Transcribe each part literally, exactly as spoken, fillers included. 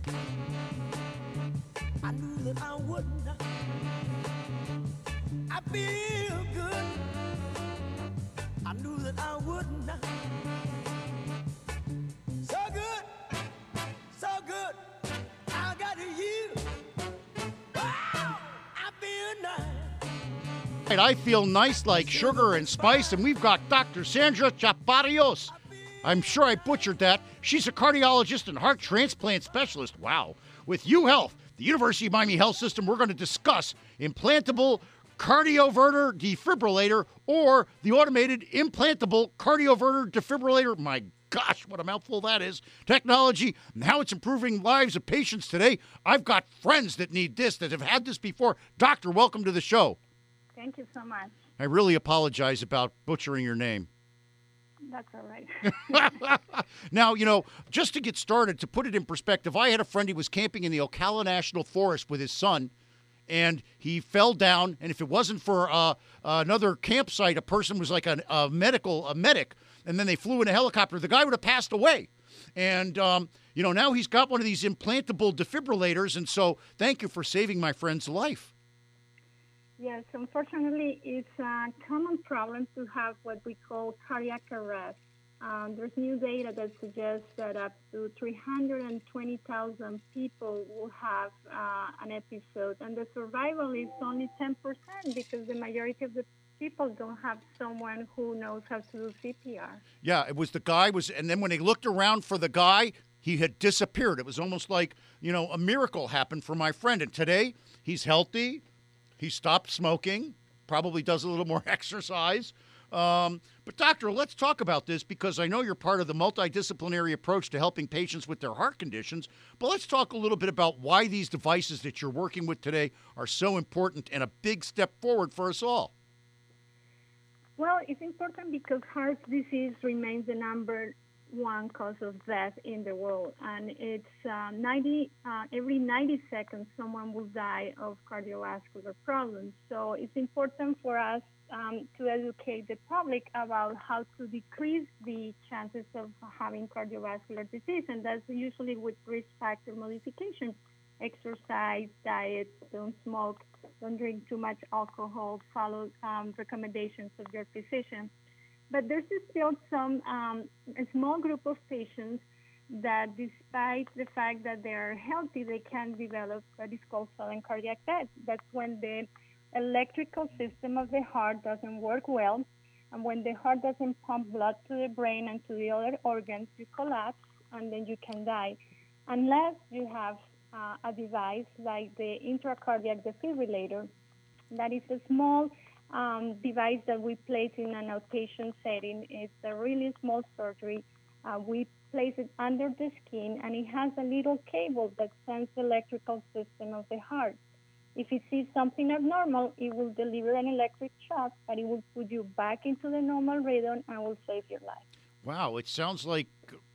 I knew that I wouldn't. I feel good. I knew that I wouldn't. So good, so good. I got you. Wow, I feel nice. Right, I feel nice like sugar and spice, and we've got Doctor Sandra Chaparrios. I'm sure I butchered that. She's a cardiologist and heart transplant specialist. Wow. With UHealth, the University of Miami Health System, we're going to discuss implantable cardioverter defibrillator or the automated implantable cardioverter defibrillator. My gosh, what a mouthful that is. Technology and how it's improving lives of patients today. I've got friends that need this, that have had this before. Doctor, welcome to the show. Thank you so much. I really apologize about butchering your name. That's all right. Now, you know, just to get started, to put it in perspective, I had a friend, he was camping in the Ocala National Forest with his son, and he fell down, and if it wasn't for uh, another campsite, a person was like a, a medical, a medic, and then they flew in a helicopter, the guy would have passed away. And, um, you know, now he's got one of these implantable defibrillators, and so thank you for saving my friend's life. Yes, unfortunately, it's a common problem to have what we call cardiac arrest. Um, there's new data that suggests that up to three hundred twenty thousand people will have uh, an episode, and the survival is only ten percent because the majority of the people don't have someone who knows how to do C P R. Yeah, it was the guy was, and then when they looked around for the guy, he had disappeared. It was almost like, you know, a miracle happened for my friend. And today, he's healthy. He stopped smoking, probably does a little more exercise. Um, but, doctor, let's talk about this because I know you're part of the multidisciplinary approach to helping patients with their heart conditions. But let's talk a little bit about why these devices that you're working with today are so important and a big step forward for us all. Well, it's important because heart disease remains the number one cause of death in the world, and it's uh, ninety uh, every ninety seconds someone will die of cardiovascular problems. So it's important for us um, to educate the public about how to decrease the chances of having cardiovascular disease, and that's usually with risk factor modification: exercise, diet, don't smoke, don't drink too much alcohol, follow um, recommendations of your physician. But there's still some um, a small group of patients that, despite the fact that they are healthy, they can develop what is called sudden cardiac death. That's when the electrical system of the heart doesn't work well, and when the heart doesn't pump blood to the brain and to the other organs, you collapse, and then you can die, unless you have uh, a device like the intracardiac defibrillator. That is a small um, device that we place in an outpatient setting. It's a really small surgery. Uh, we place it under the skin, and it has a little cable that sends the electrical system of the heart. If it sees something abnormal, it will deliver an electric shock, but it will put you back into the normal rhythm and will save your life. Wow, it sounds like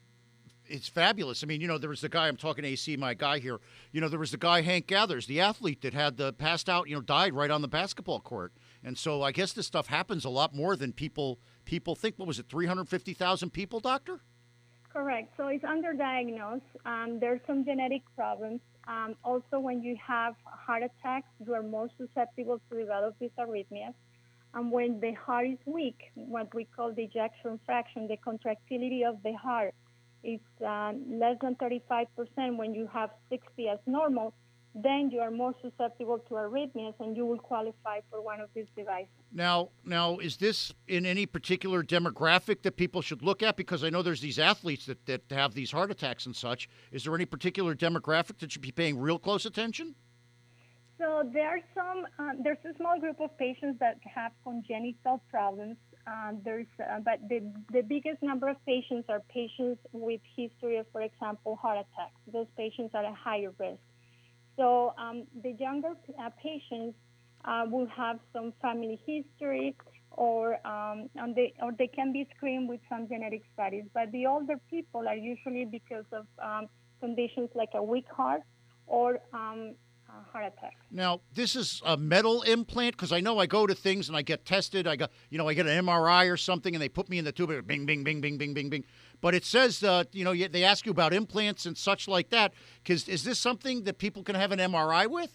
it's fabulous. I mean, you know, there was the guy, I'm talking A C, my guy here. You know, there was the guy, Hank Gathers, the athlete that had the passed out, you know, died right on the basketball court. And so I guess this stuff happens a lot more than people people think. What was it, three hundred fifty thousand people, doctor? Correct. So it's underdiagnosed. Um, there's some genetic problems. Um, also, when you have heart attacks, you are more susceptible to develop these arrhythmias. And when the heart is weak, what we call the ejection fraction, the contractility of the heart, is uh, less than thirty-five percent when you have sixty as normal, then you are more susceptible to arrhythmias and you will qualify for one of these devices. Now, now, is this in any particular demographic that people should look at? Because I know there's these athletes that, that have these heart attacks and such. Is there any particular demographic that should be paying real close attention? So there are some, uh, there's a small group of patients that have congenital problems. Um, there's, uh, but the, the biggest number of patients are patients with history of, for example, heart attacks. Those patients are at higher risk. So um, the younger uh, patients uh, will have some family history, or um, and they or they can be screened with some genetic studies. But the older people are usually because of um, conditions like a weak heart or um, uh, heart attacks. Now, this is a metal implant because I know I go to things and I get tested. I got, you know, I get an M R I or something and they put me in the tube. And bing, bing, bing, bing, bing, bing, bing. But it says, uh, you know, they ask you about implants and such like that. Because is this something that people can have an M R I with?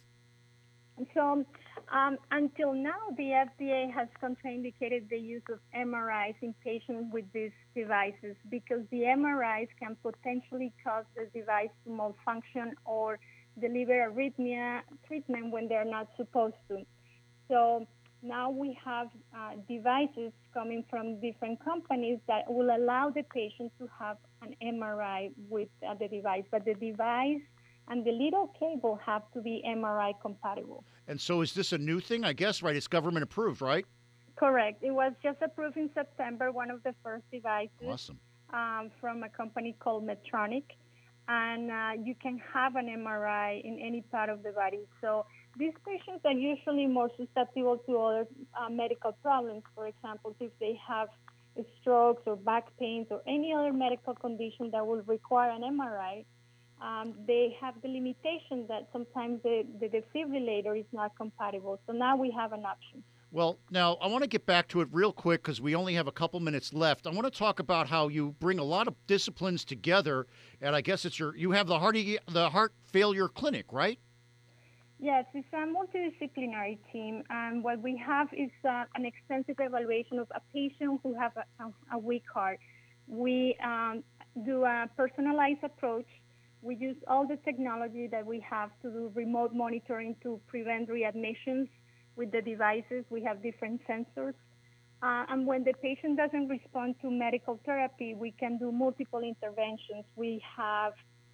So um, until now, the F D A has contraindicated the use of M R Is in patients with these devices because the M R Is can potentially cause the device to malfunction or deliver arrhythmia treatment when they're not supposed to. So now we have uh, devices coming from different companies that will allow the patient to have an M R I with uh, the device, but the device and the little cable have to be M R I compatible. And so is this a new thing? I guess, right? It's government approved, right? Correct. It was just approved in September, one of the first devices. Awesome. Um, from a company called Medtronic. And uh, you can have an M R I in any part of the body. So these patients are usually more susceptible to other uh, medical problems. For example, if they have strokes or back pains or any other medical condition that will require an M R I, um, they have the limitation that sometimes the, the defibrillator is not compatible. So now we have an option. Well, now I want to get back to it real quick because we only have a couple minutes left. I want to talk about how you bring a lot of disciplines together, and I guess it's your you have the heart the heart failure clinic, right? Yes, it's a multidisciplinary team, and what we have is uh, an extensive evaluation of a patient who have a, a, a weak heart. We um, do a personalized approach. We use all the technology that we have to do remote monitoring to prevent readmissions. With the devices, we have different sensors. Uh, and when the patient doesn't respond to medical therapy, we can do multiple interventions. We have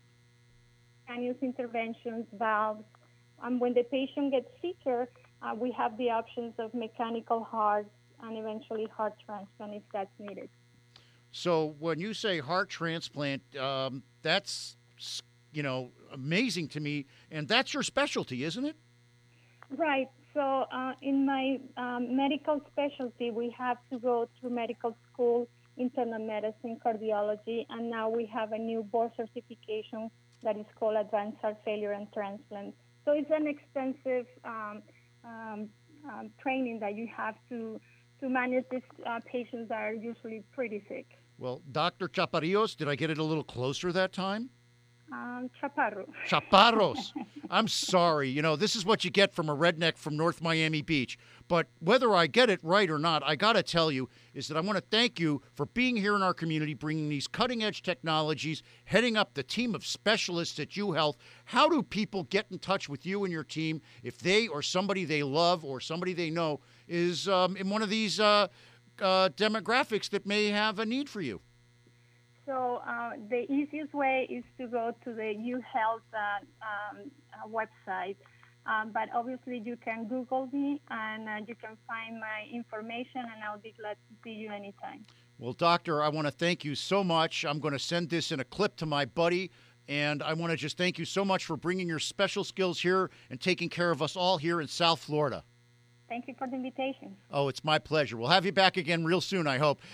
cutaneous interventions, valves. And when the patient gets sicker, uh, we have the options of mechanical hearts and eventually heart transplant if that's needed. So when you say heart transplant, um, that's, you know, amazing to me. And that's your specialty, isn't it? Right. So uh, in my um, medical specialty, we have to go through medical school, internal medicine, cardiology, and now we have a new board certification that is called Advanced Heart Failure and Transplant. So it's an extensive um, um, um, training that you have to to manage these uh, patients that are usually pretty sick. Well, Doctor Chaparrillos, did I get it a little closer that time? Um, Chaparro. Chaparros. I'm sorry. You know, this is what you get from a redneck from North Miami Beach. But whether I get it right or not, I got to tell you is that I want to thank you for being here in our community, bringing these cutting-edge technologies, heading up the team of specialists at UHealth. How do people get in touch with you and your team if they or somebody they love or somebody they know is um, in one of these uh, uh, demographics that may have a need for you? So uh, the easiest way is to go to the UHealth uh, um, uh, website. Um, but obviously you can Google me and uh, you can find my information and I'll be glad to see you anytime. Well, Doctor, I want to thank you so much. I'm going to send this in a clip to my buddy. And I want to just thank you so much for bringing your special skills here and taking care of us all here in South Florida. Thank you for the invitation. Oh, it's my pleasure. We'll have you back again real soon, I hope.